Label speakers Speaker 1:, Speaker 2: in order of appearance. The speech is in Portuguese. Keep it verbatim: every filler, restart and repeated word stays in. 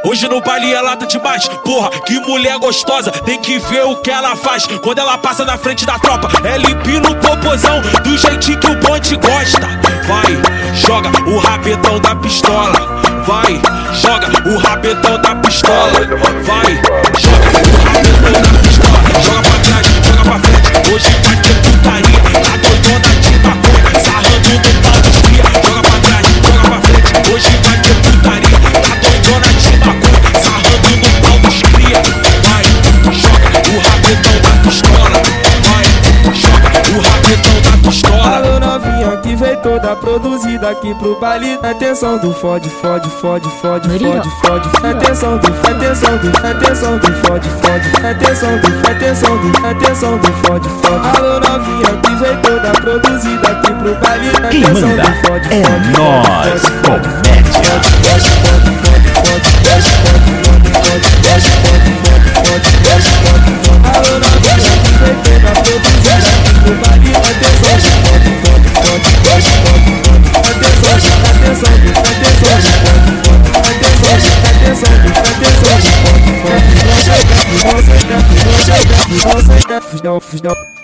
Speaker 1: Hoje no baile ela tá demais. Porra, que mulher gostosa. Tem que ver o que ela faz quando ela passa na frente da tropa. Ela empina o popozão do jeitinho que o bonde gosta. Vai, joga o rabetão da pistola. Vai, joga o rabetão da pistola. Vai, joga o rabetão da pistola. Joga pra trás, joga pra frente. Hoje vai ter putaria. A doidona de maconha, sarrando no pau dos cria. Joga pra trás, joga pra frente. Hoje vai ter putaria. A doidona de maconha, sarrando no pau dos cria. Vai, joga o rabetão da pistola. Vai, joga o rabetão da pistola.
Speaker 2: Alô novinha que veio toda produzida aqui pro baile. Atenção do fode, fode, fode, fode, fode, fode. Atenção do, atenção do, atenção do fode, fode. Atenção do, atenção do, atenção do fode, fode. Alô novinha que veio toda produzida aqui pro baile. Atenção do fode, fode,
Speaker 3: é nós, comédia.
Speaker 2: Alô novinha que veio toda produzida aqui pro baile. Atenção do fode, fode, fode, fode, fode. Atenção, atenção, atenção, atenção, atenção, atenção, atenção,